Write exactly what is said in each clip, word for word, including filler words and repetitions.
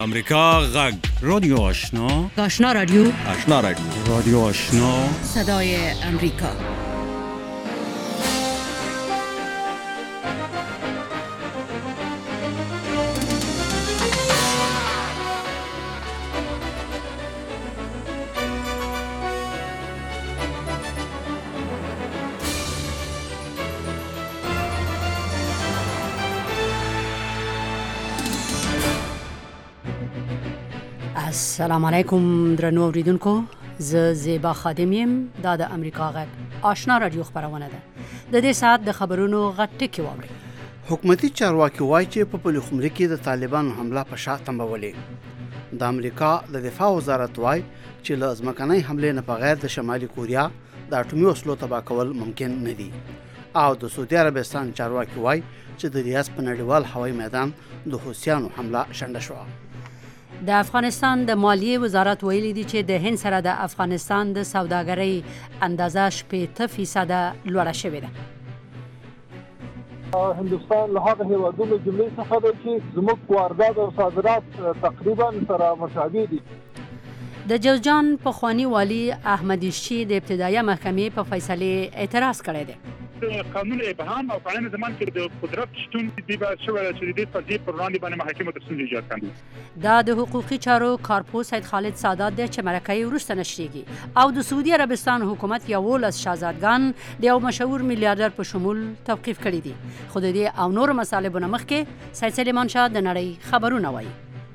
امریکا غږ رادیو آشنا آشنا رادیو آشنا رادیو رادیو آشنا صدای امریکا. السلام علیکم درنو اوریدونکو، زه زیبا خادم یم. دا د امریکا غږ آشنا رادیو خبرونه ده. د دې ساعت د خبرونو غټ ټکی واورئ. حکومتي چارواکي وایي چې په پلخمري کې د طالبانو حمله په شا تمبولې. د امریکا د دفاع وزارت وایي چې له ځمکنۍ حملې نه بغیر د شمالي کوریا د اټومي وسلو تباه کول ممکن نه دي. او د سعودي عربستان چارواکي وایي چې د ریاض په نړیوال هوایي میدان د حوثیانو حمله شنډه شوه. د افغانستان د مالیې وزارت ویلي دی چې د هند سره د افغانستان د سوداګرۍ اندازه شپېته فیصده لوړه شوې ده. هندوستان له هغه هیوادونو جملې څخه ده چې زموږ واردات او صادرات تقریبا سره مشابه دي. د جوزجان پخوانی والی احمد شي د ابتدایي محکمې په فیصله اعتراض کړی دی. قانون ابهام او قانون زمان کې د قدرت شتون دی به شوی چې د فرضي پر وړاندې باندې محکمه تصمیم ایجاد کړي. دا د حقوقي چارو کارپو سید خالد سادات د چې مرکه ورسته نشریږي او د سعودي عربستان حکومت یولس شاهزادګان د یو مشهور میلیاردر په شمول توقیف کړي دي. خو د دې او نور مطالبونو مخکې سید سلیمان شاه د نړۍ خبرونه وایي.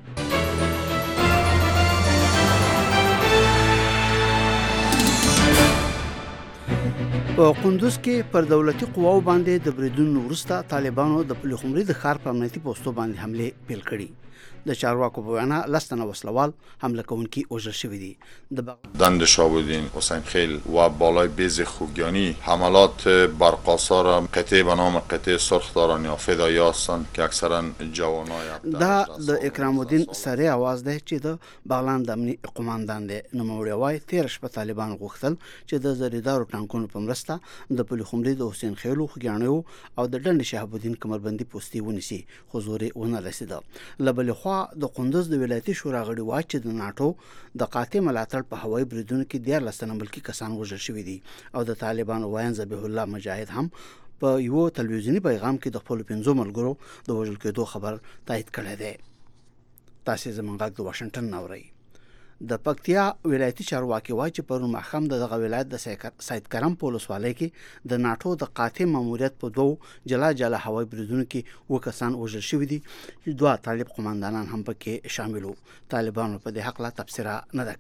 په قندوز کې پر دولتي قواو باندې د بریدونو وروسته طالبانو د پلخمري د ښار په امنیتي پوستو باندې حملې پیل کړي. د چارواکو په وینا لس تنه وسلوال حمله کوونکي وژل شوي دي. دند شاهبودین، حسین خیل و بالای بیز خوگیانی حملات بر قاصار قطعه به نام قطعه سرخداران یا فدایی هستند که اکثرا جوانای دا د اکرام الدین سری आवाज دی چې د بغلان د امني قوماندان دی. نوموړی وایي تېره شپه طالبان غوښتل چې د زریدارو ټانکونو په مرسته د پلخمري د حسین خیلو خوګیاڼیو او د ډنډ شهابالدین کمربندي پوستې ونیسي، خو زور یې ونه رسېده. له بلې خوا د قندوز د ولایتي شورا غړي وایي چې د ناټو د قاطع ملاتړ په هوایي بریدونو کې دیارلس تنه ملکي کسان وژل شوي دي. او د طالبانو وایي ذبیح الله مجاهد هم په یو تلویزیوني پیغام کې د خپلو پنځو ملګرو د وژل کېدو خبر تایید کړی دی. تاسې زموږ غږ د واشنګټن نه اورئ. د پکتیا ولایتي چارواکي وایي چې پرون ماښام د دغه ولایت د سید کرم په ولسوالۍ کې د ناټو د قاطع ماموریت په دوو جلا جلا هوایي بریدونو کې اووه کسان وژل شوي دي چې دوه طالب قماندانان هم پکې شامل وو. طالبانو په دې هکله تبصره نه ده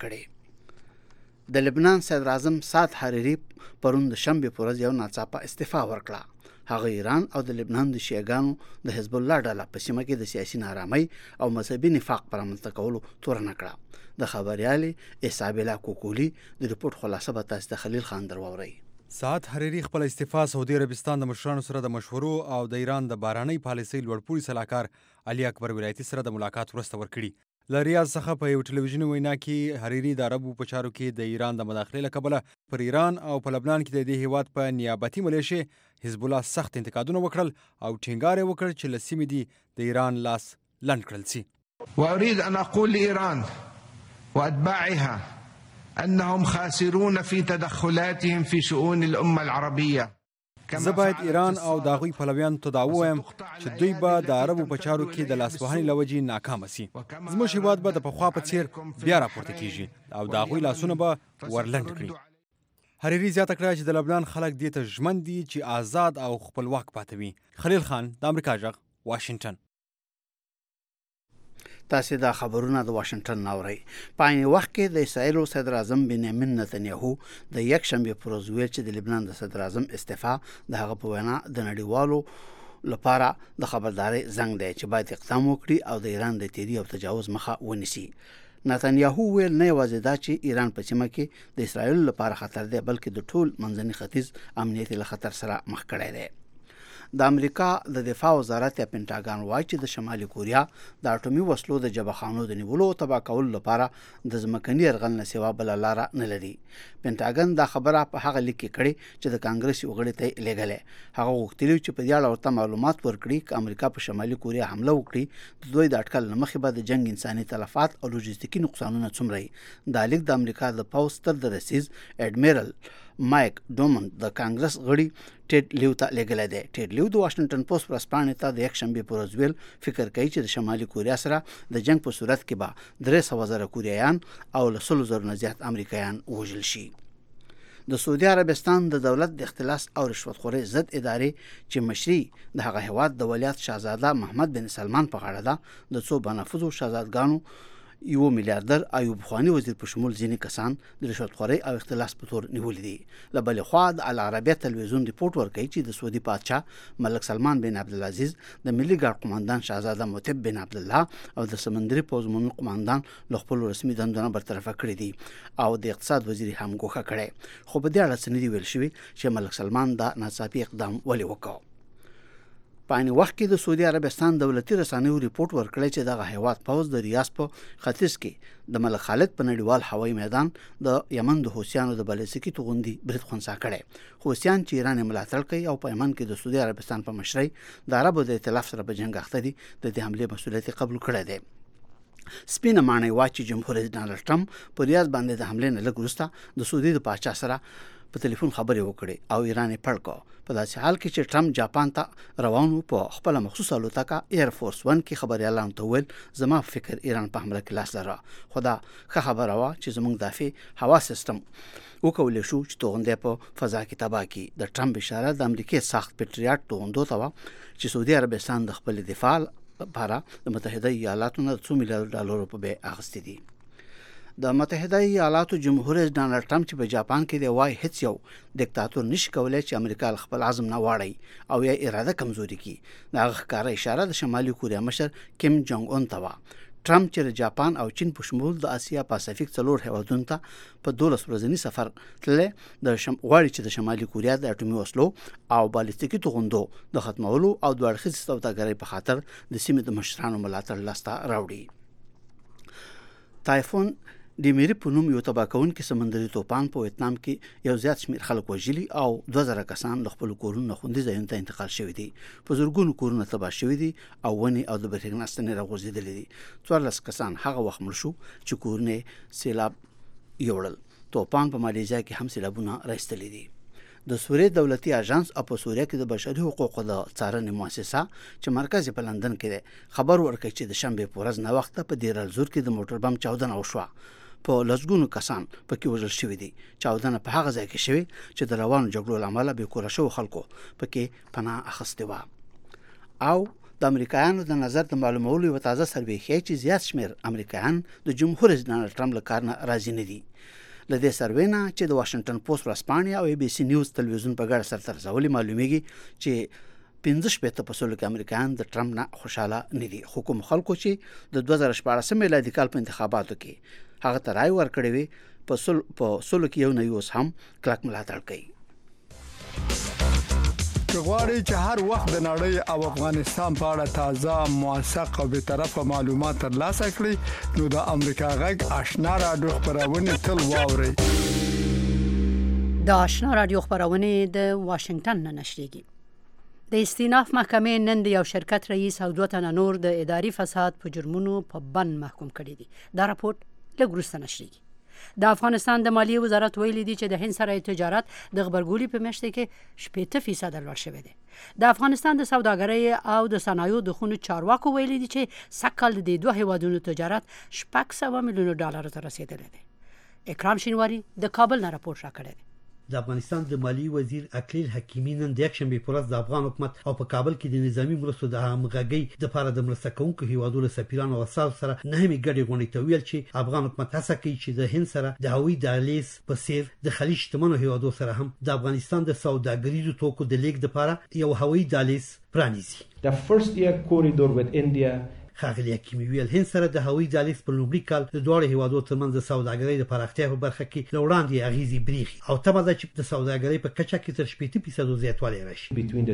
کړې. د لبنان صدر اعظم سعد حریري پرون د شنبې په ورځ یو ناڅاپه استعفا ورکړه. هغه ایران او د لبنان د شیعاګانو د حزب الله ډله په سیمه کې د سیاسي نارامۍ او مذهبي نفاق پر رامنځته کولو تورنه کړه. د خبریالې اصابیلا کوکولي د رپورټ خلاصه به تاسو د خلیل خان در واورئ. سعد حریري خپل استعفا سعودي عربستان د مشرانو سره د مشورو او د ایران د بهرنۍ پالیسۍ لوړپوړي سلاکار علي اکبر ولایتي سره د ملاقات وروسته ورکړي. له ریاض څخه په یو ټلویزیوني وینا کې حریري د عربو په چارو کې د ایران د مداخلې له کبله پر ایران او په لبنان کې د دې هیواد په نیابتي ملیشې حزب الله سخت انتقادونه وکړل او ټینګار یې وکړ چې له سیمې دي د ایران لاس لنډ کړل سي. واريد ان اقول لايران واتباعها انهم خاسرون في تدخلاتهم في شؤون الامه العربيه. زه باید ایران او د هغوی پلویانو ته دا ووایم چې دوی به د عربو په چارو کې د لاسوهنې له وجې ناکامه سي. زموږ هیواد به د پخوا په څیر بیا راپورته کیږي او د هغوی لاسونه به ورلنډ کړي. حریري زیاته کړه چې د لبنان خلک دې ته ژمن دي چې آزاد او خپلواک پاتې وي. خلیل خان، د امریکا غږ، واشنګټن. تاسې دا خبرونه د واشنګټن نه اورئ. په عین وخت کې د اسرایلو صدر اعظم بنیامین نتنیاهو د یکشنبې پر ورځ ویل چې د لبنان د صدر اعظم استعفا د هغه په وینا د نړیوالو لپاره د خبردارۍ زنګ دی چې باید اقدام وکړي او د ایران د تیري او تجاوز مخه ونیسي. نتنیاهو ویل نه یوازې دا چې ایران په سیمه کې د اسرایلو لپاره خطر دی، بلکې د ټول منځني ختیځ امنیت له خطر سره مخ کړی دی. د امریکا د دفاع وزارت یا پینټاګان وایي چې د شمالي کوریا د اټومي وسلو د جبهخانو د نیولو او تباه کولو لپاره د ځمکني یرغل نه سوا بله لاره نه لري. پینټاګن دا خبره په هغه لیک کې کړې چې د کانګرس یو غړي ته لېږلې. هغه غوښتلي چې په دې اړه ورته معلومات ورکړي چې امریکا په شمالي کوریا حمله وکړي د دوی د اټکل نه مخکې به د جنگ انساني تلفات او لوجستیکي نقصانونه څومره وي. دا لیک د امریکا د پوځ ستر درسیز اډمیرل مایک ډومن د کانګرس غړي ټیډ لیو ته لېږلی دی. ټیډ لیو د واشنګټن پوسټ ورځپاڼې ته د یکشنبې په ورځ ویل فکر کوي چې د شمالي کوریا سره د جنگ په صورت کې به درې سوه زره کوریایان او له سلو زرو نه زیات امریکایان ووژل شي. د سعودي عربستان د دولت د اختلاس او رشوتخورۍ ضد ادارې چې مشري د هغه هیواد د ولیعهد شاهزاده محمد بن سلمان په غاړه ده د څو بنفوذو شاهزادګانو یو میلیاردر ایوب خواني وزیر په شمول ځینې کسان د رشوتخورۍ او اختلاس په تور نیولي دي. له بلې خوا د العربیه تلویزیون ریپورټ ورکوي چې د سعودي پادشاه ملک سلمان بن عبدالعزیز د ملي ګارد قماندان شاهزاده مطیب بن عبدالله او د سمندري پوځ عمومي قماندان له خپلو رسمي دندو نه برطرفه کړي دي او د اقتصاد وزیر هم ګوښه کړی. خو په دې اړه څه نه دي ویل شوي چې ملک سلمان دا ناڅاپي اقدام ولې وکړ. په عین وخت کې د سعودي عربستان دولتي رسنیو ریپورټ ورکړی چې دغه هیواد پوځ د ریاض په ختیځ کې د ملک خالد په نړیوال هوایي میدان د یمن د حوثیانو د بالستیکي توغندي برید خنثی کړی. حوثیان چې ایران ملاتړ کوي او په یمن کې د سعودي عربستان په مشرۍ د عربو د ائتلاف سره په جنګ اخته دي د دې حملې مسؤلیت قبول کړی دی. سپینه ماڼۍ وایي چې جمهور رئیس ډانلډ ټرمپ په ریاض باندې د حملې نه لږ وروسته د سعودي د پاچا سره په ټلیفون خبرې وکړې او ایران یې پړ کړ. په داسې حال کې چې ټرمپ جاپان ته روان و په خپله مخصوص الوتکه ایر فورس ون کې خبریالانو ته وویل زما په فکر ایران په حمله کې لاس لره. خو دا ښه خبره وه چې زموږ دافع هوا سیستم وکولی شو چې توغندی په فضا کې تباه کړي. د ټرمپ اشاره د امریکې ساخت پیټریاټ توغندو ته وه چې سعودي عربستان د خپل دفاع لپاره د متحده ایالاتو نه څو میلیارډ ډالرو په بیه اخیستې دي. د متحده ایالاتو جمهور رئیس ډانلډ ټرمپ چې په جاپان کې دی وایي هیڅ یو دیکتاتور نشي کولی چې امریکا له خپل عزم نه واړوي او یا اراده کمزوري کړي. د هغه ښکاره اشاره د شمالي کوریا مشر کیم جونګ اون ته وه. ټرمپ چې د جاپان او چین په شمول د اسیا پاسفیک څلور هیوادونو ته په دولس ورځني سفر تللی د شم... غواړي چې د شمالي کوریا د اټومي وسلو او بالستیکي توغندو د ختمولو او دوه اړخیزې سوداګرۍ په خاطر د سیمې د مشرانو ملاتړ لاسته راوړي. تایفون ډیمیری په نوم یو تباه کوونکی سمندري توپان په ویتنام کې یو زیات شمېر خلک وژلي او دوه زره کسان له خپلو کورونو نه خوندي ځایونو ته انتقال شوي دي. په زرګونو کورونه تباه شوي دي او ونې او د برېښنا ستنې راغورځېدلې دي. څوارلس کسان هغه وخت مړ شو چې کورونه سیلاب یوړل. توپان په مالیزیا کې هم سیلابونه راایستلي دي. د سوریې دولتي اژانس او په سوریه کې د بشري حقوقو د څارنې مؤسسه چې مرکز په لندن کې دی خبر ورکړي چې د شنبې په ورځ ناوخته په دیر الزور کې د موټر بم چاودنه وشوه. په لسګونو کسان پکې وژل شوي دي. چاودنه په هغه ځای کې شوې چې د روانو جګړو له امله بې کوره شوو خلکو پکې پناه اخیستې وه. او د امریکایانو د نظر د معلومولو یوه تازه سروې ښیي چې زیات شمېر امریکایان د جمهور رئیس ډانلډ ټرمپ له کار نه راضي نه دي. له دې سروې نه چې د واشنګټن پوسټ ورځپاڼې او ای بي سي نیوز تلویزیون په ګډه سرته رسولې معلومیږي چې پنځه شپېته په سلو کې امریکایان د ټرمپ نه خوشحاله نه دي. خو کوم خلکو چې د دوه زره شپاړسم میلادي کال په انتخاباتو کې هغه ته رای ورکړې وي په سلو په سلو کې یو نه یو هم کلک ملاتړ کوي. که غواړئ چې هر وخت د نړۍ او افغانستان په اړه تازه موثق او بېطرفه معلومات ترلاسه کړئ نو د امریکا غږ آشنا راډیو خپرونې تل واورئ. د آشنا راډیو خپرونې د واشنګټن نه نشریږي. د استیناف محکمې نن د یو شرکت رئیس او دوه تنه نور د اداري فساد په جرمونو په بند محکوم کړي دي. دا راپورټ لږ وروسته نشریږي. د افغانستان د مالیې وزارت ویلي دی چې د هند سره تجارت د غبرګولي په میاشت کې شپږ فیصد لوړ شوی دی. د افغانستان د سوداګرۍ او د صنایعو د خونو چارواکو ویلي دی چې سږکال د دوه هیوادونو تجارت شپږ سوه میلیونه ډالر ته رسیدلی دی. اکرام شینواری د کابل نه راپور راکړی دی. د افغانستان د مالیې وزیر اکلیل حکیمي نن د یکشنبې په ورځ د افغان حکومت او په کابل کې د نظامی مرستو د همغږۍ لپاره د مرسته کوونکو هیوادونو سفیرانو او استازو سره نهمې ګډې غونډې ته ویل چې افغان حکومت هڅه کوي چې د هند سره د هوایي دهلیز په څیر د خلیج شتمنو هیوادو سره هم د افغانستان د سوداګریزو توکو د لیږد لپاره یو هوایي دهلیز پرانیزي. The first year corridor with India ښاغلي حکیمي ویل هند سره د هوایي دهلیز په لومړي کال د دواړو هیوادو ترمنځ د سوداګرۍ د پراختیا په برخه کې له وړاندې اغیزې بریښي او تمه ده چې د سوداګرۍ په کچه کې تر شپېته فیصدو زیاتوالی راشي.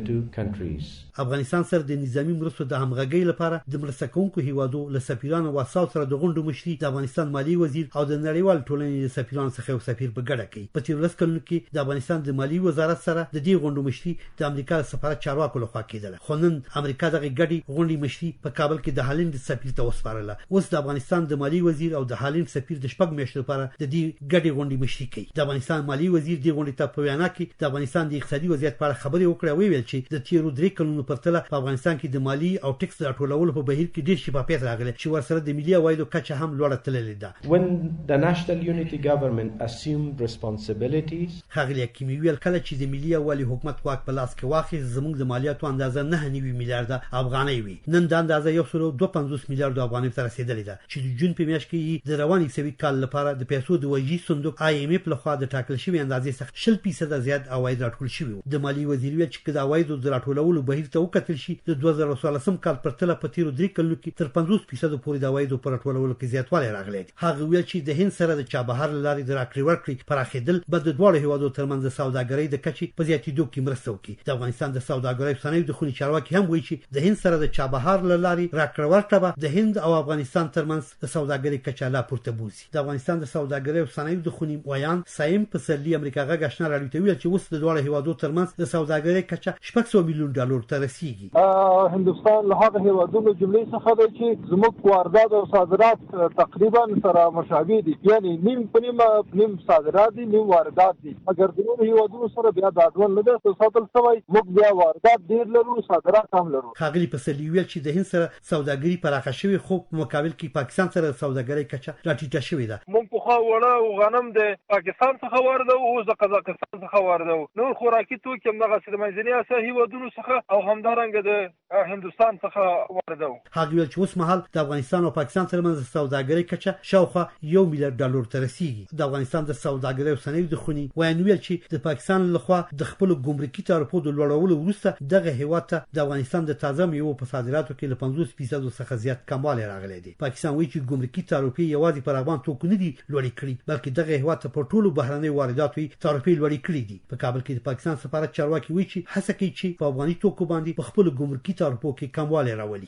افغانستان سره د نظامی مرستو د همغږۍ لپاره د مرسته کوونکو هیوادو له سفیرانو او اساو سره د غونډو مشري د افغانستان مالی وزیر او د نړیوال ټولنې د سفیرانو څخه یو سفیر په ګډه کوي. په تیر ورځ کلونو کې د افغانستان د مالی وزارت سره د دې غونډو مشري د امریکا سفارت چارواکو لخوا کېدله، خو نن امریکا دغه ګډې غونډې مشري په کابل کې د هالند سفیر ته وسپارله. اوس د افغانستان د مالی وزیر او د هالند سفیر د شپږ میاشتو لپاره د دې ګډې غونډې مشري کوي. د افغانستان مالی وزیر د غونډې ته په وینا کې د افغانستان د اقتصادي وضعیت په اړه خبرې وکړې او ویل چې د تیرو درې کلونو پرتله په افغانستان کې د مالی او ټیکس راټولولو په بهیر کې ډېر شفافیت راغلی چې ورسره د ملي عوایدو کچه هم لوړه تللې ده. When the national unity government assumed responsibilities ښاغلي حکیمي ویل کله چې د ملي عوالي حکومت واک په لاس کې واخیست زموږ د مالیاتو اندازه نه نوي میلیارډه افغانۍ وي، نن دا اندازه یو سل دوه پنځوس میلیارډ افغانۍ ته رسیدلې ده چې د جون په میاشت کې د روان اقتصادي کال لپاره د پیسو د وجهي صندوق آی ایم اف لخوا د ټاکل شوی اندازې څخه شل فیصده زیات عواید راټول شوي وو. د مالی وزیر ویل چې د عوایدو د راټولولو بهیر ته وکتل شي د دوه زره څوارلسم کال پرتله په تیرو درې کلونو کې تر پنځوس فیصده پورې د عوایدو په راټولولو کې زیاتوالی راغلی. هغه ویل چې د هند سره د چابهار له لارې د راکړې ورکړې پراخېدل به د دواړو هیوادو ترمنځ د سوداګرۍ د کچې په زیاتېدو کې مرسته وکړي. د افغانستان د سوداګرۍ صنایعو د خونې چارواکي هم وایي چې د هند سره د چابهار له لارې راکړه ورکړه به د هند او افغانستان ترمنځ د سوداګرۍ کچه لا پورته بوځي. د افغانستان د سوداګرۍ او صنایعو د خونې ویان سایم پسرلي امریکا غږ آشنا راډیو ته ویل چې اوس د دواړو هیوادو ترمنځ د سوداګرۍ کچه شپږ سوه میلیون ډالر ته رسیږي. هندوستان له هغه هیوادونو جملې څخه دی چې زموږ واردات او صادرات تقریبا سره مشابه دي، یعنی نیم په نیم نیم صادرات دي نیم واردات دي، مګر د نورو هیوادونو سره بیا دا ډول نه ده. ساتل سوی موږ بیا واردات ډیر لرو صادرات هم لرو. ښاغلي پسرلي ویل چې د هند سره سوداګري پراخه شوې خو په مقابل کې پاکستان سره سوداګرۍ کچه راټیټه شوې ده. موږ په خو وړه او غنم د پاکستان څخه واردو او د قزاقستان څخه واردو، نور خوراکي توکي هم دغه د منځني اسیا هیوادونو څخه او همدارنګه د هندوستان څخه واردو. هغه ویل چې اوس مهال د افغانستان او پاکستان ترمنځ سوداګرۍ کچه شاوخوا یو میلیارډ ډالر ته رسیږي. د افغانستان د سوداګرۍ او صنایعو د خونې ویان ویل چې د پاکستان لخوا د خپل ګمرکي تعرفو د لوړولو وروسته دغه هیواد ته د افغانستان د تازه میوو په صادراتو کې له پنځوس فیصد څخه زیات کموالی راغلی دی. پاکستان وایي چې ګمرکي تعرفې یوازې پر افغان توکو نه دي لوړې کړي بلکې دغه هیواد ته په ټولو بهرنیو وارداتو تعرفې لوړې کړي دي. په کابل کې د پاکستان سفارت چارواکي وایي چې هڅه کوي چې په افغاني توکو باندې په خپل ګمرکي تعرفو کې کموالی راولي.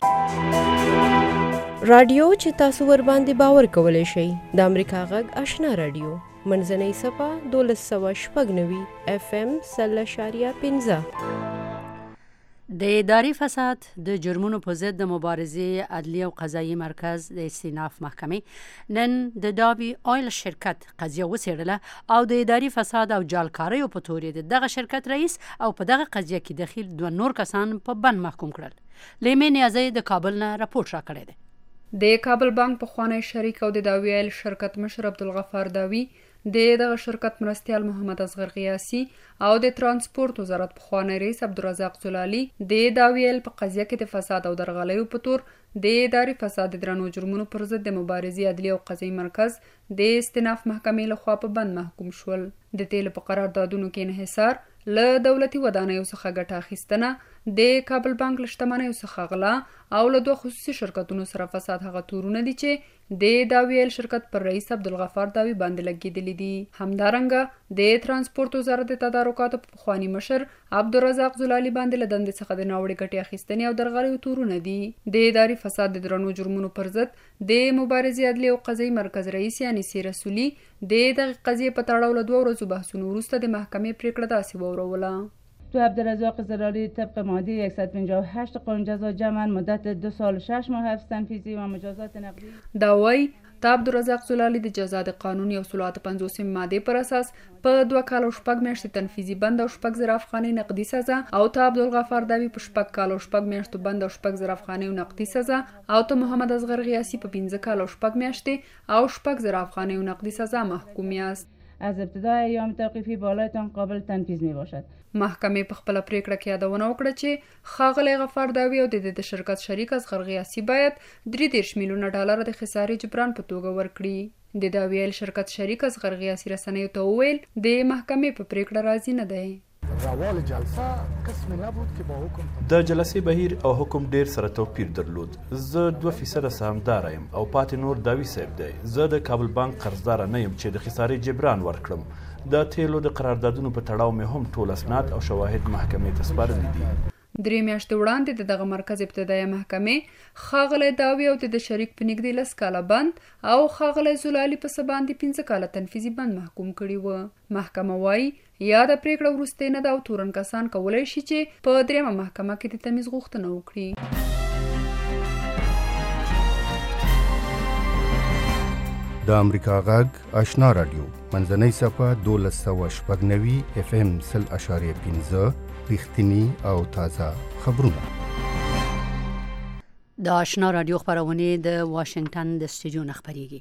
رادیو چې تاسو ور باندې باور کولای شئ د امریکا غږ آشنا رادیو منځنۍ صفه دولس سوه شپږ نوي اف ام سل اشاریه پنځه. د اداري فساد د جرمونو په ضد د مبارزې عدلي او قضایي مرکز د استیناف محکمې نن د داوی آیل شرکت قضیه وڅېړله او د اداري فساد او جعلکاریو په تور د دغه شرکت رئیس او په دغه قضیه کې دخیل دوه نور کسان په بند محکوم کړل. لیمې نیازی د کابل نه راپورټ راکړی دی. د کابل بانک پخوانی شریک او د داوی آیل شرکت مشر عبدالغفار داوی د دغه شرکت مرستیال محمد اصغر قیاسي او د ترانسپورت وزارت پخوانی رئیس عبدالرزاق زلالي د داوی آیل په قضیه کې د فساد او درغلیو په تور د اداري فساد د درنو جرمونو پر ضد د مبارزې عدلي او قضایي مرکز د استیناف محکمې لخوا په بند محکوم شول. د تیلو په قراردادونو کې انحصار، له دولتي ودانیو څخه ګټه اخیستنه، د کابل بانک له شتمنیو څخه غلا او له دوه خصوصي شرکتونو سره فساد هغه تورونه دي چې د داوی آیل شرکت پر رئیس عبدالغفار داوی باندې لګېدلي دي. همدارنګه د ترانسپورت وزارت د تدارکاتو په پخواني مشر عبدالرزاق زلالي باندې له دندې څخه د ناوړې ګټې اخیستنې او درغلیو تورونه دي. د اداري فساد د درنو جرمونو پر ضد د مبارزې عدلي او قضایي مرکز رئیس یعنی سی رسولي د دغه قضیې په تړاو له دوه ورځو بحثونو وروسته د محکمې پریکړه داسې واوروله. تو عبدالرزاق زلالی طبق ماده صد و پنجاه و هشت قانون جزا جمعاً مدت دو سال و شش ماه حبس تنفیذی و مجازات نقدی. دا وایي تا عبدالرزاق زلالی د جزا د قانون یو سل اته پنځوسمې مادې پر اساس په دوه کال او شپږ میاشتې تنفیذي بند او شپږ زره افغانۍ نقدي سزا او تا عبدالغفار داوی په شپږ کال او شپږ میاشتو بند او شپږ زره افغانۍ نقدي سزا او تا محمد اصغر قیاسي په پنځه کال او شپږ میاشتې او شپږ زره افغانۍ نقدي سزا محکوم یاست. از ابتدای ایام توقیفی بالایتان قابل تنفیذ می باشد. محکمې په خپل پریکړه کې یادونه وکړه چې ښاغلی غفار داوی او د د شرکت شریک اصغر قیاسي باید درې دېرش میلیونه ډالر د خسارې جبران په توګه ورکړي. د داوی آیل شرکت شریک اصغر قیاسي رسنیو ته وویل د محکمې په پریکړه راضي نه دی. روال جلسه قسم نبود که با حکم د جلسې بهیر او حکم ډیر سره توپیر درلود. زه دوه فیصده سهامدار یم او پاتې نور داوی صاحب دی. زه د کابل بانک قرضدار نه یم چې د خسارې جبران ورکړم. د تیلو د قراردادونو په تړاو مې هم ټول اسناد او شواهد محکمې ته سپارلي دي. درې میاشتې وړاندې د دغه مرکز ابتدایي محکمې ښاغلی داوي او د شریک په نږدې لس کاله بند او ښاغلی زلالي په څه باندې پنځه کاله تنفیذي بند محکوم کړي وو. محکمه وایي یاده پریکړه وروستۍ نه ده او تورن کسان کولی شي چې په درېیمه محکمه کې د تمیز غوښتنه وکړي. د امریکا غږ آشنا رادیو منځنۍ صفحه دولس سوه شپږ نوي اف ام سل اشاریه پنځه ریښتیني او تازه خبرونه. د آشنا رادیو خبرونه د واشنگټن د استودیو نه خبريږي.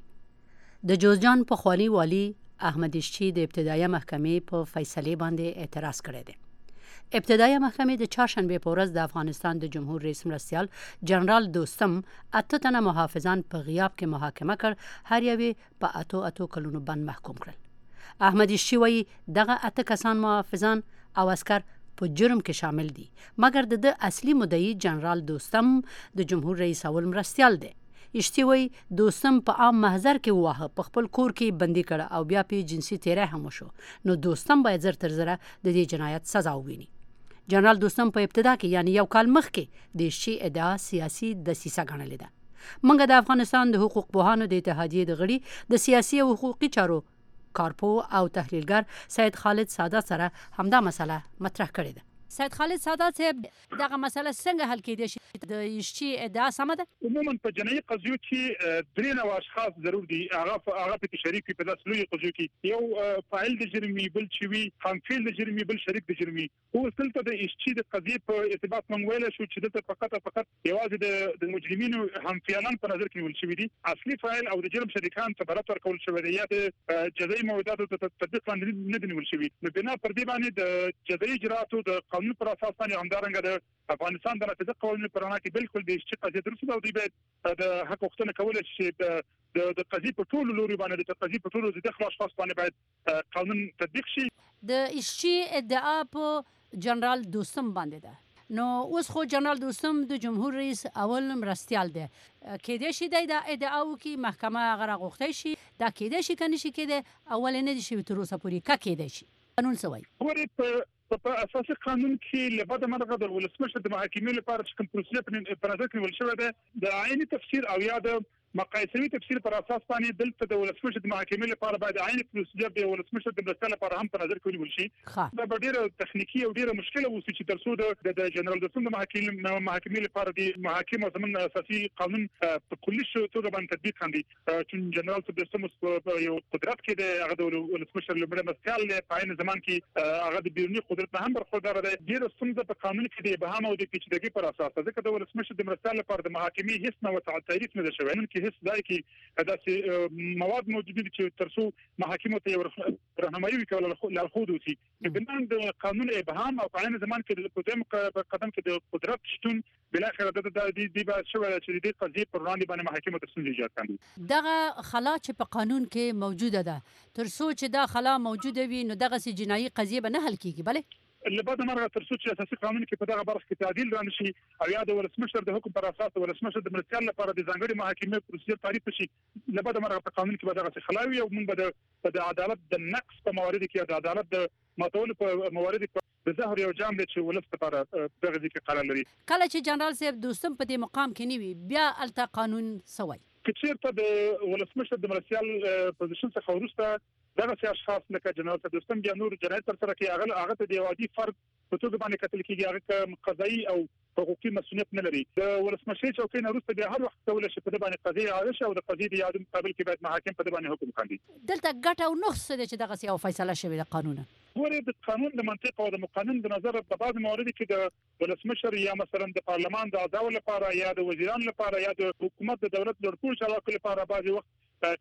د جوزجان په خالي والی احمد اشچی د ابتدایي محکمې په فیصله باندې اعتراض کړی دی. ابتدایي محکمې د چهارشنبه په ورځ د افغانستان د جمهور رئیس مرستیال جنرال دوستم اته تنه محافظان په غیاب کې محاکمه کړ، هر یوې په اتو اتو کلونو بند محکوم کړل. احمد اشچی وایي دغه اته کسان محافظان او عسكر په جرم کې شامل دي، مګر د د اصلي مدعي جنرال دوستم د جمهور رئیس اول مرستیال دی. اشتی وایي دوستم په عام محضر کې ووهه، په خپل کور کې بندي کړه او بیا په جنسي تیری هم وشو، نو دوستم باید زر تر زره د دې جنایت سزا وویني. جنرال دوستم په ابتدا کې یعنی یو کال مخکې د اشتی ادعا سیاسي دسیسه ګڼلې ده. موږ د افغانستان د حقوق پوهانو د اتحادیې د غړي د سیاسي او حقوقي چارو کارپو او تحلیلګر سید خالد سادات سره همدا مسله مطرح کړې ده. سید خالد سادات صاحب دغه مسله څنګه حل کېدای شي؟ د اشتي ادعا سمه ده؟ عموما په جنایي قضیو کې درې نوع اشخاص ضرور دي، هغه هغه په شریک په داس لوی قضیو کې یو فاعل د جرمي، بل چې وي همفعل د جرمي، بل شریک د جرمي. او دلته د اشتي د قضیې په ارتباط مونږ ویل شو چې دلته فقط فقط یوازې د مجرمینو همفعلان په نظر کې نیول شوي دي، اصلي فاعل او د جرم شریکان ته برابر ورکول شوی دی یا د جزایي موضوعاتو ته تطبیق باندې نه دی نیول شوی. نو بنا پر دې باندې د جزایي اجراءاتو د قانون پر اساس باندې همدارنګه د افغانستان د نافذه قوانینو پر رڼا کې بالکل د اشتي قضیه درسته او دوی باید د حق غوښتنه کولی شي د د قضیې په ټولو لوري باندې د قضیې په ټولو د داخلي اشخاص باندې باید قانون تطبیق شي. د اشتي ادعا په جنرال دوستم باندې ده، نو اوس خو جنرال دوستم د جمهور رئیس اول مرستیال دی، کېدای شي د ادعا وکړي محکمه هغه راغوښتی شي، دا کېدای شي که نه شي کېدی اول نه دي شوي تر اوسه پورې، که کېدای شي قانون څه وایي؟ ګورې په اساسي قانون کې له بده مرغه د ولسمشر د محاکمې لپاره چې کوم پروسیجر په نظر کې نیول شوی دی د عیني تفسیر او یا د مقایسوي تفسیر پر اساس باندې دلته د ولسمشر د محاکمې لپاره باید عیني پروسیجر د ولسمشر د مرستیال لپاره هم په نظر کې ونیول شي. دا به ډېره تخنیکي او ډېره مشکله اوسي چې تر څو د جنرال دوستم د محاکمې لپاره د محاکم زمون اساسي قانون په کلي توګه باندې تطبیق کړي. چې جنرال دوستم په یو قدرت کې د هغه د ولسمشر لپاره مرستیال په عین زمان کې هغه د بیرونی قدرت نه هم برخوردار دی. ډېره ستونزه په قانون کې د ابهام او د پیچیدګۍ پر اساس ده، ځکه د ولسمشر د مرستیال لپاره د محاکمې هیڅ نوع تعریف نه ده شوی، نن کې هیڅ ځای کې داسې مواد موجود دي چې تر څو محاکمو ته یو راهنمایي وکړي لارښود اوسي. بنا د قانون ابهام او په عین زمان کې په دویم قدم کې د قدرت شتون بالاخره د دې به شوی چې د قضیې پر وړاندې باندې محاکمو ته ستونزې ایجاد کړي. دغه خلا چې په قانون کې موجوده ده، تر څو چې دا خلا موجوده وي نو دغسې جنایي قضیې به نه حل کېږي. بلې له بده مرغه تر څو چې اساسي قانون کې په دغه برخه کې تعدیل رانشي او یا د ولسمشر د حکم پر اساس د ولسمشر د مرستیال لپاره د ځانګړي محاکمې پروسیجر تعریف شي، له بده مرغه په قانون کې به دغه خلاوي او موږ به د عدالت د نقص په مواردو کې د عدالت د ماتولو په مواردو کې د زهر یو جام دی چې ولس لپاره دغه ځکه قرار لري. کله چې جنرال صاحب دوستم په دې مقام کې نه وي بیا الته قانون څه وایي؟ که چېرته د ولسمشر د مرستیال پوزیشن څخه وروسته دغسې اشخاص لکه جنرال دوستم بیا نور جنایت ترسره کوي، هغه هغه ته د یو عادي فرد په توګه باندې کتل کېږي، هغه که قضایي او حقوقي مسؤلیت نه لري. د ولسمشر چوکۍ نه وروسته بیا هر وخت کولی شي په ده باندې قضیې عاده شي او د قضیې د یادو مقابل کې باید محاکم په ده باندې حکم کاندي. دلته ګټه او نقص څه دی چې دغسې یو فیصله شوې ده قانونه؟ ګورې د قانون د منطق او د قانون د نظر په بعض مواردو کې د ولسمشر یا مثلا د پارلمان د اعضاو لپاره یا د وزیرانو لپاره یا د حکومت د دولت لوړپوړو چارواکو لپاره بعضې وخت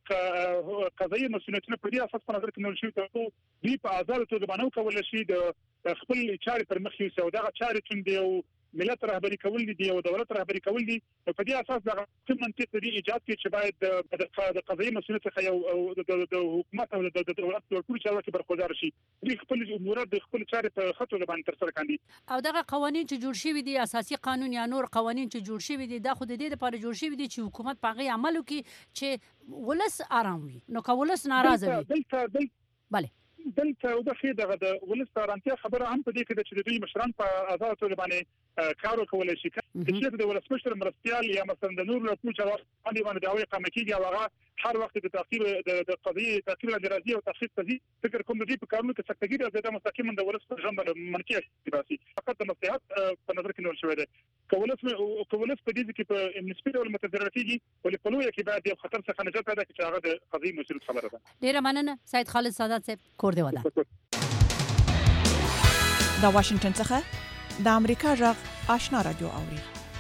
قضایي مسؤلیتونه په دې اساس په نظر کې نیول شوي تر څو دوی په ازاده توګه باندې وکولی شي د خپل چارې پر مخ یوسي او دغه چارې چې د یو ملت رهبري کول دي او دولت رهبري کول دي په دې اساس د کوم منطق دی ایجاد کې چې باید د قضایي مسؤلیت څخه یو د حکومت او د دولت ټول چارواکي برخوردار شي د خپل امور د خپل چارې په خطو باندې تر سره کاندي او دغه قوانين چې جوړ شوي دي اساسي قانون یا نور قوانين چې جوړ شوي دي دا خو د دې لپاره جوړ شوي دي چې حکومت په هغه عمل وکړي چې ولس آرام وي نو که ولس ناراضه وي دلته بله دلته د خې دغه د ولس تارانتیا خبره هم په دې کې چې د دوی مشران په آزاد ټول باندې کار وکولای شي چې د ولسمشر مرستيال یا مثلا د نور له ټول چارواکو باندې باندې داوی قامه کیږي او هغه هر وخت د تعقیب د قضیه تعقیب درازي او تخصیص تزي فکر کوم د دې په کارونو کې سختګي او د مستقیما د ولس په جنب منکي اقتباسي فقط د مصلحت په نظر کې نیول شوی دی کولس کولس په دې کې په نسبي ډول متضرر کیږي ولې په لوی کې بعد یو خطر څخه نجات پیدا کړي چې هغه د قضیه مسؤل خبره ده. ډیره مننه سید خالد سادات صاحب کور دی ودا. دا واشنگټن څخه د امریکا غږ آشنا رادیو اوري.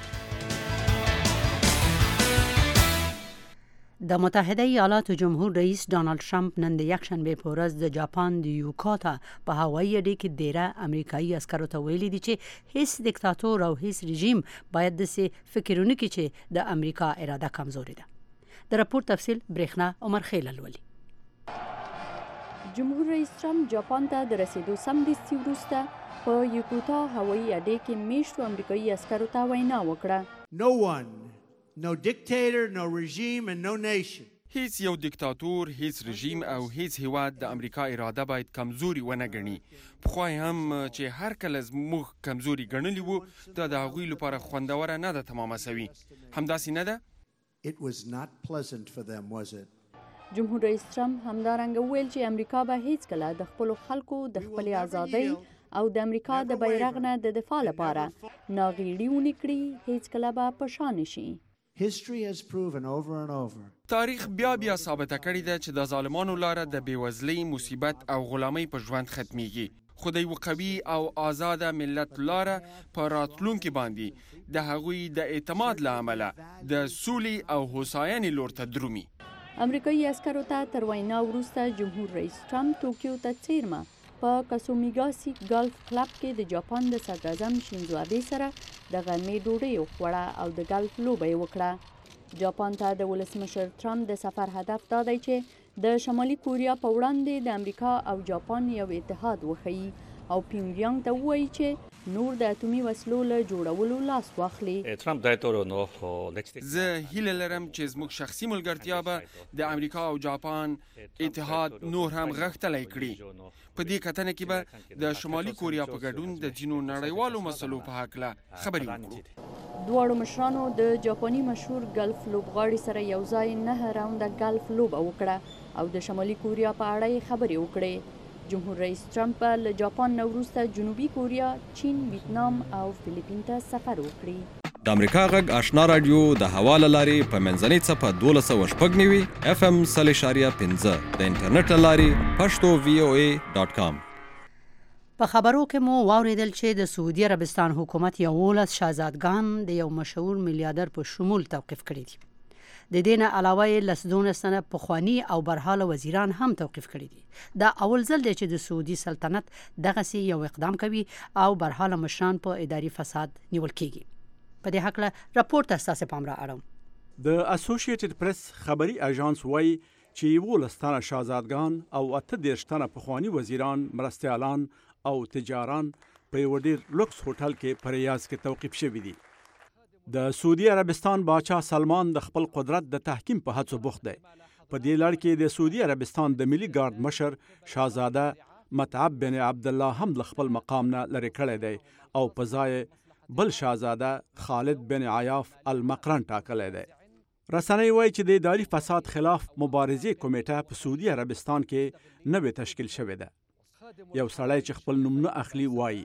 د متحده ایالاتو جمهور رئیس ډانلډ ترامپ نن د یکشنبه په ورځ د جاپان د یوکاتا په هوایي اډې کې ډیره امریکایي عسکرو ته ویلي دي چې هیڅ دیکتاتور او هیڅ رژیم باید داسې فکر ونه کړي چې د امریکا اراده کمزوري ده. د راپور تفصیل برېښنا عمر خیل لولي. جمهور رئیس ترامپ جاپان ته د رسیدو سمدستي وروسته په یوکاتا هوایي اډې کې میشتو امریکایي عسکرو ته وینا وکړه. No one, no dictator, no regime and no nation. هیڅ یو دیکتاتور، هیڅ رژیم او هیڅ هیواد د امریکا اراده باید کمزوري ونه ګڼي. پخوا هم چې هر کله موږ کمزوري ګڼلی وو دا د هغوی لپاره خوندوره نه ده تمامه سوي. همداسې نه ده؟ It was not pleasant for them, was it? جمهور رئیس ترامپ همدارنګه ویل چې امریکا به هیڅ کله د خپل خلکو د خپل ازادۍ او د امریکا د بیرغ نه د دفاع لپاره ناغېړي ونه کړي، هیڅ کله به په شا نشي. History has proven over and over. تاریخ بیا بیا ثابته کړې ده چې د ظالمانو لاره د بېوزلۍ، مصیبت او غلامۍ په ژوند ختمیږي، خو د یو قوي او آزاده ملت لاره په راتلونکي باندې د هغوی د اعتماد له امله د سولې او هوساینې لور ته درومي. امریکایي عسکرو ته تر وینا وروسته جمهور رئیس ترامپ توکیو ته څیرمه په کاسومیګاسي ګالف کلب کې د جاپان د صدراعظم شینزو ابې سره د غرمې ډوډۍ وخوړه او د ګالف لوبه یې وکړه. جاپان ته د ولسمشر ترامپ د سفر هدف دا دی چې د شمالي کوریا په وړاندې د امریکا او جاپان یو اتحاد وښیي او پیونګیانګ ته ووایي چې نور د اټومي وسلو له جوړولو لاس واخلي. زه هیله لرم چې زموږ شخصي ملګرتیا به د امریکا او جاپان اتحاد نور هم غښتلی کړي. په دې کتنه کې به د شمالي کوریا په ګډون د ځینو نړیوالو مسلو په هکله خبرې وکړو. دواړو مشرانو د جاپاني مشهور ګلف لوبغاړي سره یو ځای نه راونده ګلف لوبه وکړه او د شمالي کوریا په اړه یې خبرې وکړې. جمهور رئیس ترامپ له جاپان نه وروسته جنوبي کوریا، چین، ویتنام او فلیپین ته سفر وکړي. د امریکا غږ آشنا رادیو د هوا له لارې په منځنۍ څپه دولس سوه شپږ نوي اف ام سل اشاریه پنځه د انټرنیټ له لارې پښتو وی او ای ډاټ کام. په خبرو کې مو واوریدل چې د سعودي عربستان حکومت یولس شاهزادګان د یو مشهور میلیاردر په شمول توقیف کړي دي. د دې نه علاوه یې لسدونه سنه پخواني او برحاله وزیران هم توقیف کړي دي. دا اول ځل دی چې د سعودي سلطنت دغسې یو اقدام کوي او برحاله مشران په اداري فساد نیول کیږي. په دې هکله راپور ته ستاسې پام را اړوم. د اسوسییټډ پریس خبري اژانس وایي چې یولس تنه شاهزادګان او اته دېرش تنه پخواني وزیران، مرستیالان او تجاران په یو ډېر لوکس هوټل کې په ریاض کې توقیف شوي دي. د سعودي عربستان باچا سلمان د خپل قدرت د تحکیم په هڅو بوخت دی. په دې لړ کې د سعودي عربستان د ملي ګارد مشر شاهزاده متعب بن عبدالله هم له خپل مقام نه لرې کړی دی او په ځای بل شاهزاده خالد بن عیاف المقرن ټاکلی دی. رسنۍ وایي چې د اداري فساد خلاف مبارزې کمیټه په سعودي عربستان کې نوې تشکیل شوې ده. یو سړی چې خپل نوم نه اخلي وایي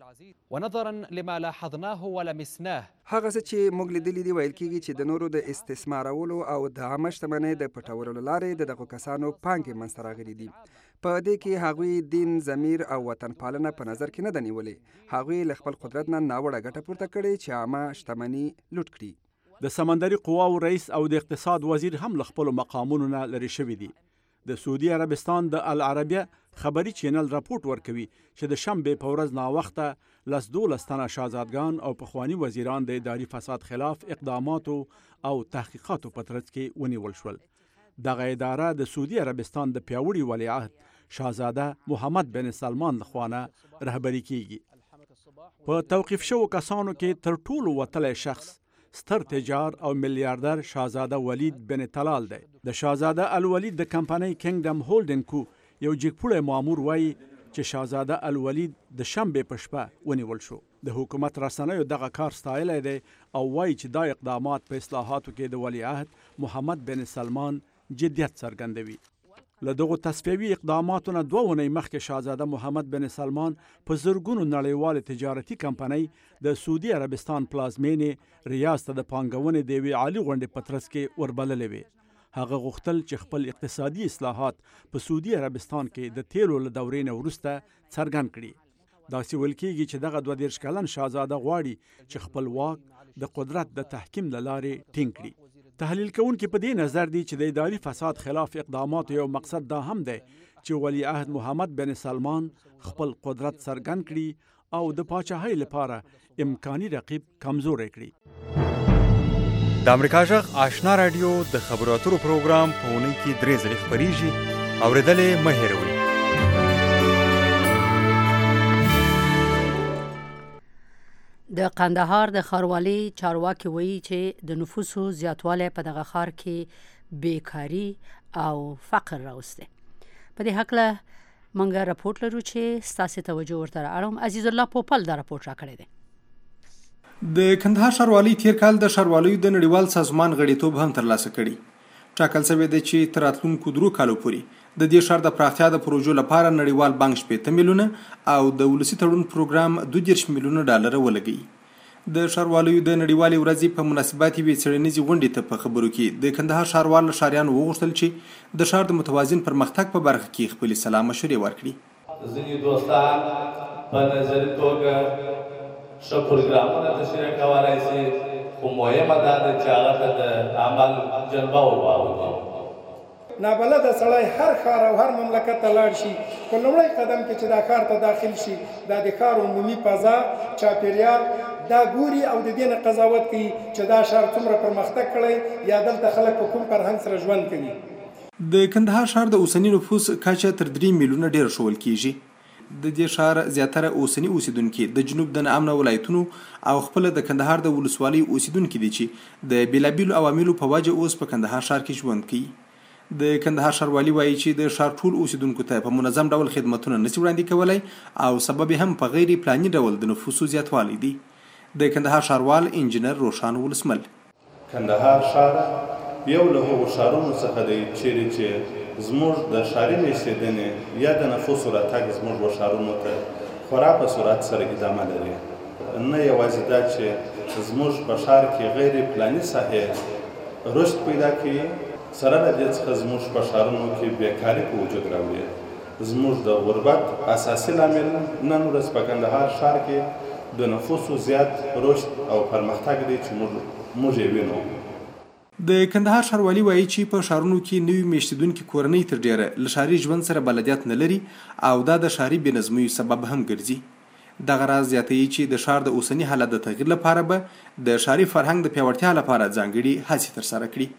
ونظرا لما لاحظناه ولمسناه هغه څه چې موږ لیدلي دي ویل کېږي چې د نورو د استثمارولو او د عامه شتمنۍ د پټولو له لارې د دغو کسانو پانګې منځته راغلي دي. په دې کې هغوی دین، ضمیر او وطن پالنه په نظر کې نه ده نیولې. هغوی له خپل قدرت نه ناوړه ګټه پورته کړې چې عامه شتمني لوټ کړي. د سمندري قواو رئیس او د اقتصاد وزیر هم له خپلو مقامونو نه لرې شوي دي. د سعودي عربستان د العربیه خبري چینل راپورټ ورکوي چې د شنبې په ورځ ناوخته لس دولس تنه شهزادګان او پخوانی وزیران د اداري فساد خلاف اقداماتو او تحقیقاتو په ترڅ کې ونیول شول. دغه اداره د سعودي عربستان د پیاوړي ولیعهد شاهزاده محمد بن سلمان لخوا نه رهبري کیږي. په توقیف شوو کسانو کې تر ټولو وتلی شخص ستر تجار او میلیاردر شاهزاده ولید بن طلال دی. د شاهزاده الولید د کمپنۍ کینګډم هولډینګ کو یو جګپوړی مامور وایي چې شاهزاده الولید د شنبې په شپه ونیول شو. د حکومت رسنیو دغه کار ستایلی دی او وایي چې دا اقدامات په اصلاحاتو کې د ولیعهد محمد بن سلمان جدیت څرګندوي. له دغو تصفیوي اقداماتو نه دوه اونۍ مخکې شاهزاده محمد بن سلمان په زرګونو نړیوالې تجارتي کمپنۍ د سعودي عربستان پلازمینې ریاض ته د پانګونې د یوې عالي غونډې په ترڅ کې وربللې وې. هغه غوښتل چې خپل اقتصادي اصلاحات په سعودي عربستان کې د تیلو له دورې نه وروسته څرګند کړي. داسې ویل کېږي چې دغه دوه دېرش کلن شاهزاده غواړي چې خپل واک د قدرت د تحکیم له لارې ټینګ کړي. تحلیل کوونکي په دې نظر دي چې د اداري فساد خلاف اقداماتو یو مقصد دا هم دی چې ولیعهد محمد بن سلمان خپل قدرت څرګند کړي او د پاچاهۍ لپاره امکاني رقیب کمزوری کړي. د امریکا غږ آشنا رادیو د خبرو اترو پروګرام په اونۍ کې درې ځلې خپریږي. اورېدل مه هېروئ. د قندهار د ښاروالۍ چارواکي وایي چې د نفوسو زیاتوالی په دغه ښار کې بیکاري او فقر راوستی. په دې هکله موږ راپورټ لرو چې ستاسې توجه ورته اړوم. عزیز الله پوپل دا راپورټ راکړی دی. د کندهار ښاروالۍ تیر کال د ښاروالۍ د نړیوال سازمان غړیتوب هم ترلاسه کړي. ټاکل شوی دی چې تر راتلونکو درو کالو پورې د دې ښار د پراختیا د پروژو لپاره نړیوال بانک شپېته میلیونه او د ولسي تړون پروګرام دوه دېرش میلیونه ډالره ولګوي. د ښاروالۍ د نړیوالې ورځې په مناسبت یوې څېړنیزې غونډې ته په خبرو کې د کندهار ښاروال له ښاریانو وغوښتل چې د ښار د متوازن پرمختګ په برخه کې خپلې سلا مشورې ورکړي. ځینې دوستان په نظري توګه ښه پروګرامونه تشریح کولی شي، خو مهمه دا ده چې هغه ته د عمل جلبه ور واوړي. نابلده سړی هر ښار او هر مملکت ته لاړ شي، په لومړی قدم کې چې دا ښار ته داخل شي دا د ښار عمومي فضا چاپیریال دا ګوري او د دې نه قضاوت کوي چې دا ښار څومره پرمختګ کړی یا دلته خلک په کوم فرهنګ سره ژوند کوي. د کندهار ښار د اوسني نفوس کچه تر درې میلیونه ډېر ښوول کیږي. د دې ښار زیاتره اوسني اوسیدونکي د جنوب د ناامنه ولایتونو او خپل د کندهار د ولسوالۍ اوسیدونکي دي چې د بیلابیلو عواملو په وجه اوس په کندهار ښار کې ژوند کوي. د کندهار ښاروالي وایي چې د ښار ټول اوسیدونکو ته په منظم ډول خدمتونه نشي وړاندې کولی او سبب هم په غیر پلاني ډول د نفوسو زیاتوالی دی. د کندهار ښاروال انجینر روشان ولسمل: کندهار ښار یو له هغو ښارونو څخه دی چیرې چې زموږ د ښاري میشتېدنې یا د نفوسو راتګ زموږ و ښارونو ته خورا په سرعت سره ادامه لري. نه یوازې دا چې زموږ په ښار کې غیر پلاني ساحې رشد پیدا کوي، سره له دې څخه زموږ په ښارونو کې بیکاري په وجود راوړي. زموږ د غربت اساسي لامل نن ورځ په کندهار ښار کې د نفوسو زیات رشد او پرمختګ دی چې موږ موږ یې وینو. د کندهار ښاروالي وایي چې په ښارونو کې نوي میشتېدونکي کورنۍ تر ډیره له ښاري ژوند سره بلدیت نه لري او دا د ښاري بې نظمیو سبب هم ګرځي. دغه راز زیاتوي چې د ښار د اوسني حالت د تغییر لپاره به د ښاري فرهنګ د پیاوړتیا لپاره ځانګړي هڅې ترسره کړي.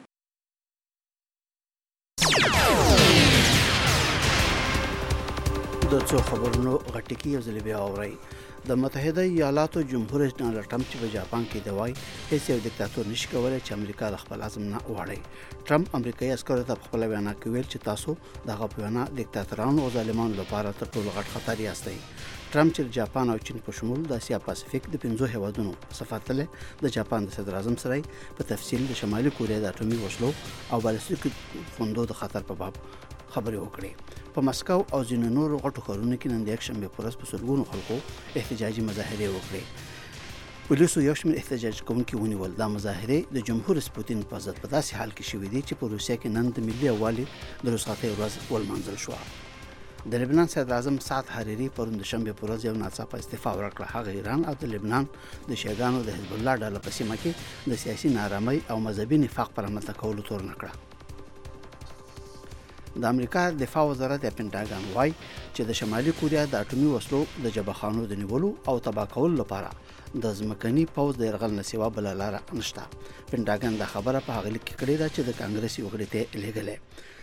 د څو خبرونو غټکی یو ځل بیا اورئ. د متحده ایالاتو جمهور رئیس ډونالډ ټرمپ چې په جاپان کې دی وایي هیڅ یو دیکتاتور نشي کولی چې امریکا د خپل عزم نه واړوي. ټرمپ امریکایي عسکرو ته په خپله وینا کې ویل چې تاسو د هغه په وینا دیکتاتورانو او ظالمانو لپاره تر ټولو غټ خطر یاستئ. ټرمپ چې جاپان او چین په شمول د اسیا پاسفیک د پنځو هیوادونو سفر تللی د جاپان د صدر اعظم سره په تفصیل د شمالي کوریا د اټومي وسلو او بالستیک خوندو د خطر په باب خبرې وکړې. په مسکو او ځینو نورو غټو ښارونو کې نن د یکشنبې په ورځ په سلګونو خلکو احتجاجي مظاهرې وکړې. پولیسو یو شمېر احتجاج کوونکي ونیول. دا مظاهرې د جمهور رئیس پوتین په ضد په داسې حال کې شوې دي چې په روسیه کې نن د ملي یووالي د رخصتۍ ورځ ولمانځل شوه. د لبنان صدر اعظم سعد حریري پرون د شنبې په ورځ یو ناڅاپه استعفا ورکړه. هغه ایران او د لبنان د شیعاګانو د حزب الله ډله په سیمه کې د سیاسي نارامۍ او مذهبي نفاق پر رامنځته کولو تورنه کړه. د امریکا دفاع وزارت یا پینټاګن وایي چې د شمالي کوریا د اټومي وسلو د جبهخانو د نیولو او تباه کولو لپاره د ځمکني پوځ د یرغل نه سوا بله لاره نشته. پینټاګن دا خبره په هغه لیک کې کړې ده چې د کانګرس یو غړي ته لیږلې.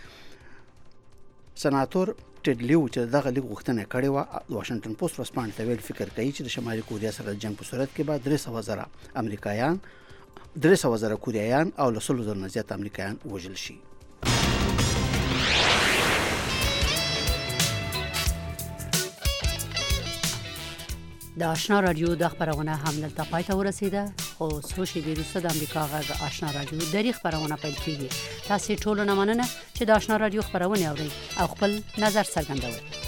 سناتور ټیډ لیو چې دغه لیک غوښتنه کړې وه د واشنګټن پوسټ ورځپاڼې ته ویل فکر کوي چې د شمالي کوریا سره د جنګ په صورت کې به درې سوه زره امریکایان درې سوه زره کوریایان او له سلو زرو نه زیات امریکایان وژل شي. د آشنا رادیو د خبرونه هم دلته پای ته ورسیده، خو څو شېبې وروسته د امریکا غږ آشنا رادیو درې خبرونه پیل کیږي. تاسې ټولو نه مننه چې د آشنا رادیو خبرونه اورئ او خپل نظر څرګندوئ.